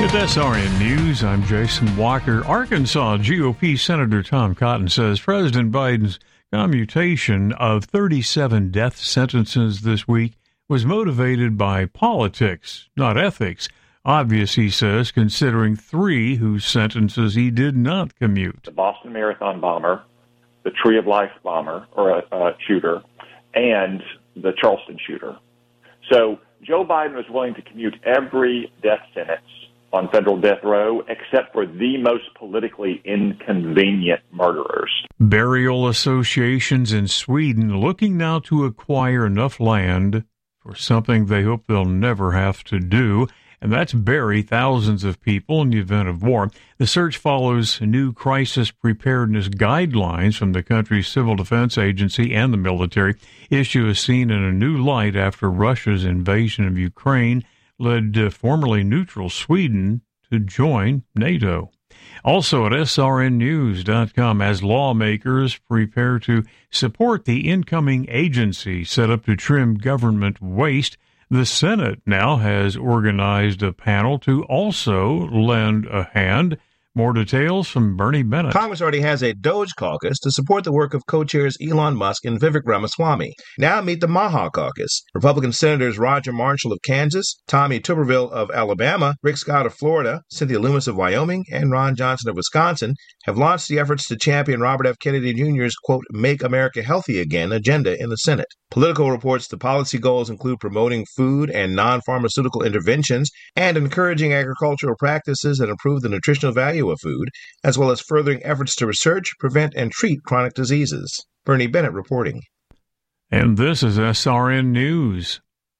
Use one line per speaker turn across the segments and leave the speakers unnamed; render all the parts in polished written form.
With SRN News, I'm Jason Walker. Arkansas GOP Senator Tom Cotton says President Biden's commutation of 37 death sentences this week was motivated by politics, not ethics. Obvious, he says, considering 3 whose sentences he did not commute.
The Boston Marathon bomber, the Tree of Life bomber, or shooter, and the Charleston shooter. So Joe Biden was willing to commute every death sentence on federal death row except for the most politically inconvenient murderers.
Burial associations in Sweden looking now to acquire enough land for something they hope they'll never have to do, and that's bury thousands of people in the event of war. The search follows new crisis preparedness guidelines from the country's civil defense agency and the military. Issue is seen in a new light after Russia's invasion of Ukraine led formerly neutral Sweden to join NATO. Also at srnnews.com, as lawmakers prepare to support the incoming agency set up to trim government waste, the Senate now has organized a panel to also lend a hand. More details from Bernie Bennett.
Congress already has a Doge caucus to support the work of co-chairs Elon Musk and Vivek Ramaswamy. Now meet the Maha caucus. Republican Senators Roger Marshall of Kansas, Tommy Tuberville of Alabama, Rick Scott of Florida, Cynthia Loomis of Wyoming, and Ron Johnson of Wisconsin have launched the efforts to champion Robert F. Kennedy Jr.'s, quote, Make America Healthy Again agenda in the Senate. Politico reports the policy goals include promoting food and non-pharmaceutical interventions and encouraging agricultural practices that improve the nutritional value of food, as well as furthering efforts to research, prevent, and treat chronic diseases. Bernie Bennett reporting.
And this is SRN News.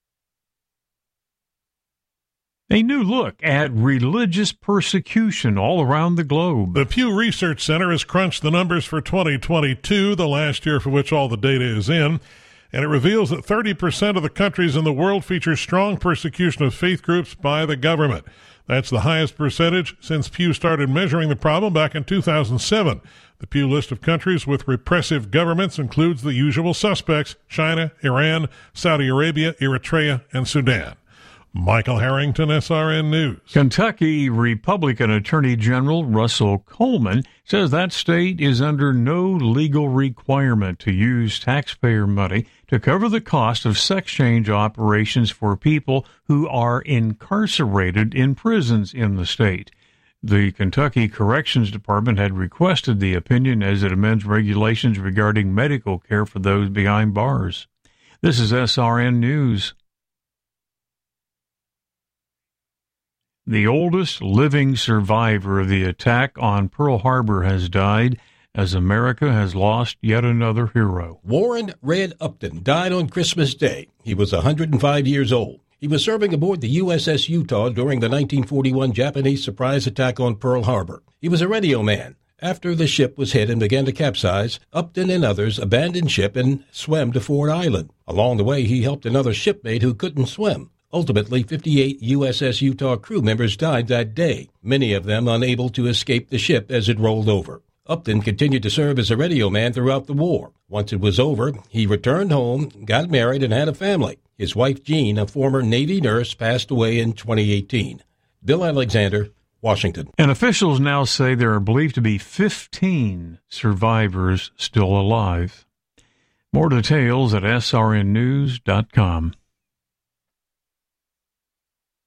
A new look at religious persecution all around the globe.
The Pew Research Center has crunched the numbers for 2022, the last year for which all the data is in, and it reveals that 30% of the countries in the world feature strong persecution of faith groups by the government. That's the highest percentage since Pew started measuring the problem back in 2007. The Pew list of countries with repressive governments includes the usual suspects: China, Iran, Saudi Arabia, Eritrea, and Sudan. Michael Harrington, SRN News.
Kentucky Republican Attorney General Russell Coleman says that state is under no legal requirement to use taxpayer money to cover the cost of sex change operations for people who are incarcerated in prisons in the state. The Kentucky Corrections Department had requested the opinion as it amends regulations regarding medical care for those behind bars. This is SRN News. The oldest living survivor of the attack on Pearl Harbor has died as America has lost yet another hero.
Warren Red Upton died on Christmas Day. He was 105 years old. He was serving aboard the USS Utah during the 1941 Japanese surprise attack on Pearl Harbor. He was a radio man. After the ship was hit and began to capsize, Upton and others abandoned ship and swam to Ford Island. Along the way, he helped another shipmate who couldn't swim. Ultimately, 58 USS Utah crew members died that day, many of them unable to escape the ship as it rolled over. Upton continued to serve as a radio man throughout the war. Once it was over, he returned home, got married, and had a family. His wife, Jean, a former Navy nurse, passed away in 2018. Bill Alexander, Washington.
And officials now say there are believed to be 15 survivors still alive. More details at srnnews.com.